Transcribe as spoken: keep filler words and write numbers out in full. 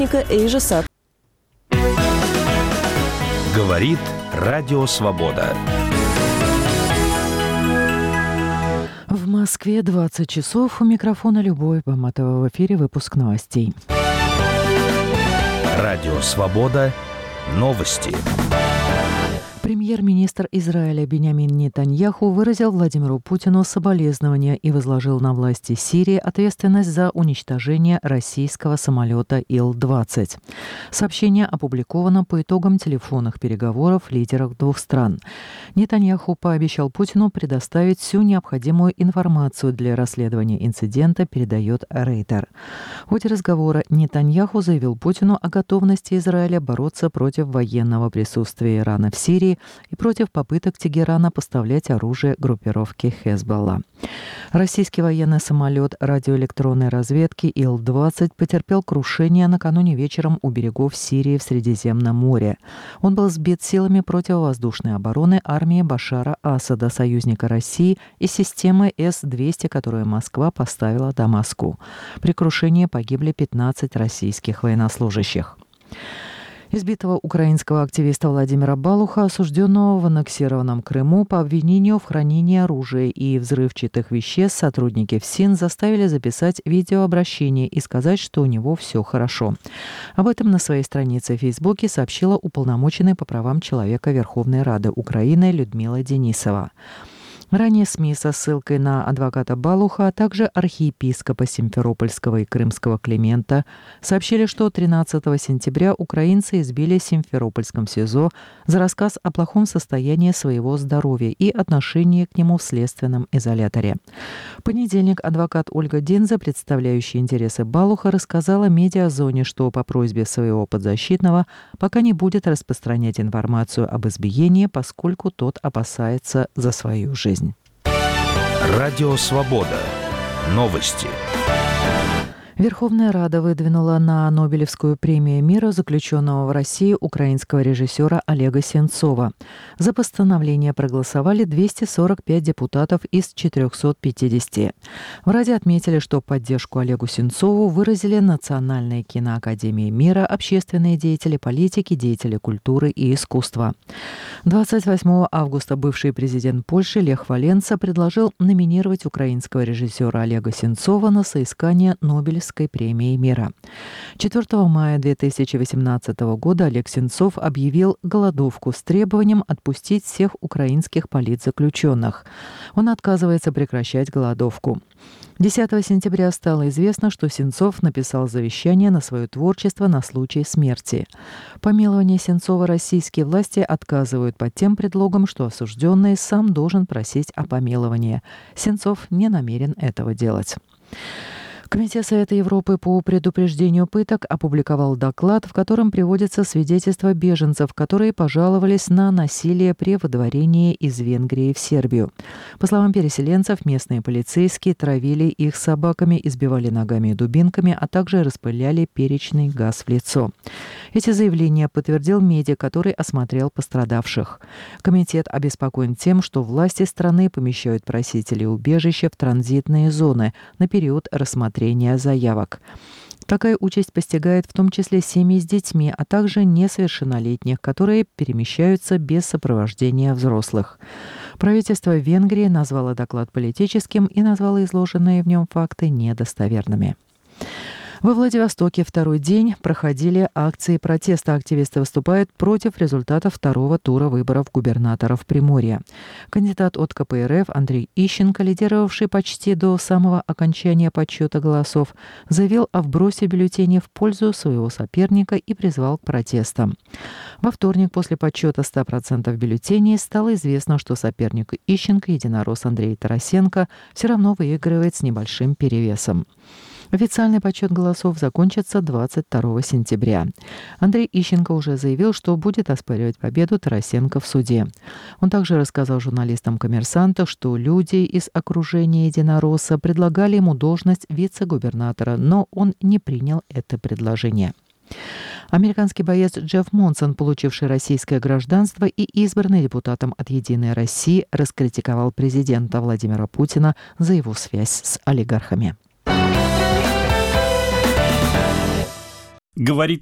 Asia Sat. Говорит Радио Свобода. В Москве двадцать часов. У микрофона Любовь Баматова. В эфире выпуск новостей. Радио Свобода. Новости. Премьер-министр Израиля Биньямин Нетаньяху выразил Владимиру Путину соболезнования и возложил на власти Сирии ответственность за уничтожение российского самолета Ил двадцать. Сообщение опубликовано по итогам телефонных переговоров лидеров двух стран. Нетаньяху пообещал Путину предоставить всю необходимую информацию для расследования инцидента, передает Рейтер. В ходе разговора Нетаньяху заявил Путину о готовности Израиля бороться против военного присутствия Ирана в Сирии и против попыток Тегерана поставлять оружие группировке Хезболла. Российский военный самолет радиоэлектронной разведки Ил двадцать потерпел крушение накануне вечером у берегов Сирии в Средиземном море. Он был сбит силами противовоздушной обороны армии Башара Асада, союзника России, и системы С двести, которую Москва поставила Дамаску. При крушении погибли пятнадцать российских военнослужащих. Избитого украинского активиста Владимира Балуха, осужденного в аннексированном Крыму по обвинению в хранении оружия и взрывчатых веществ, сотрудники ФСИН заставили записать видеообращение и сказать, что у него все хорошо. Об этом на своей странице в Фейсбуке сообщила уполномоченная по правам человека Верховной Рады Украины Людмила Денисова. Ранее СМИ со ссылкой на адвоката Балуха, а также архиепископа Симферопольского и Крымского Климента сообщили, что тринадцатого сентября украинцы избили в Симферопольском СИЗО за рассказ о плохом состоянии своего здоровья и отношении к нему в следственном изоляторе. В понедельник адвокат Ольга Динза, представляющая интересы Балуха, рассказала Медиазоне, что по просьбе своего подзащитного пока не будет распространять информацию об избиении, поскольку тот опасается за свою жизнь. Радио Свобода. Новости. Верховная Рада выдвинула на Нобелевскую премию мира заключенного в России украинского режиссера Олега Сенцова. За постановление проголосовали двести сорок пять депутатов из четырехсот пятидесяти. В Раде отметили, что поддержку Олегу Сенцову выразили Национальная киноакадемия мира, общественные деятели, политики, деятели культуры и искусства. двадцать восьмого августа бывший президент Польши Лех Валенса предложил номинировать украинского режиссера Олега Сенцова на соискание Нобелевской премии мира. четвёртого мая две тысячи восемнадцатого года Олег Сенцов объявил голодовку с требованием отпустить всех украинских политзаключенных. Он отказывается прекращать голодовку. десятого сентября стало известно, что Сенцов написал завещание на свое творчество на случай смерти. Помилование Сенцова российские власти отказывают под тем предлогом, что осужденный сам должен просить о помиловании. Сенцов не намерен этого делать. Комитет Совета Европы по предупреждению пыток опубликовал доклад, в котором приводятся свидетельства беженцев, которые пожаловались на насилие при выдворении из Венгрии в Сербию. По словам переселенцев, местные полицейские травили их собаками, избивали ногами и дубинками, а также распыляли перечный газ в лицо. Эти заявления подтвердил медиа, который осмотрел пострадавших. Комитет обеспокоен тем, что власти страны помещают просителей убежища в транзитные зоны на период рассмотрения заявок. Такая участь постигает в том числе семьи с детьми, а также несовершеннолетних, которые перемещаются без сопровождения взрослых. Правительство Венгрии назвало доклад политическим и назвало изложенные в нем факты недостоверными. Во Владивостоке второй день проходили акции протеста. Активисты выступают против результатов второго тура выборов губернаторов Приморья. Кандидат от ка пэ эр эф Андрей Ищенко, лидировавший почти до самого окончания подсчета голосов, заявил о вбросе бюллетеней в пользу своего соперника и призвал к протестам. Во вторник после подсчета ста процентов бюллетеней стало известно, что соперник Ищенко, единорос Андрей Тарасенко, все равно выигрывает с небольшим перевесом. Официальный подсчет голосов закончится двадцать второго сентября. Андрей Ищенко уже заявил, что будет оспаривать победу Тарасенко в суде. Он также рассказал журналистам «Коммерсанта», что люди из окружения единоросса предлагали ему должность вице-губернатора, но он не принял это предложение. Американский боец Джефф Монсон, получивший российское гражданство и избранный депутатом от «Единой России», раскритиковал президента Владимира Путина за его связь с олигархами. говорит